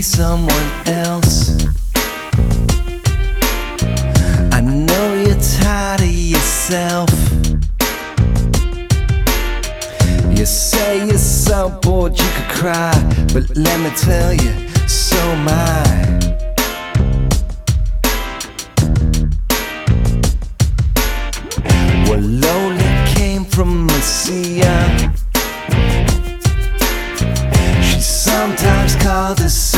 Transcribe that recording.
someone else. I know you're tired of yourself. You say you're so bored you could cry, but let me tell you, so am I. Well, Lola came from Messiah. She's sometimes called the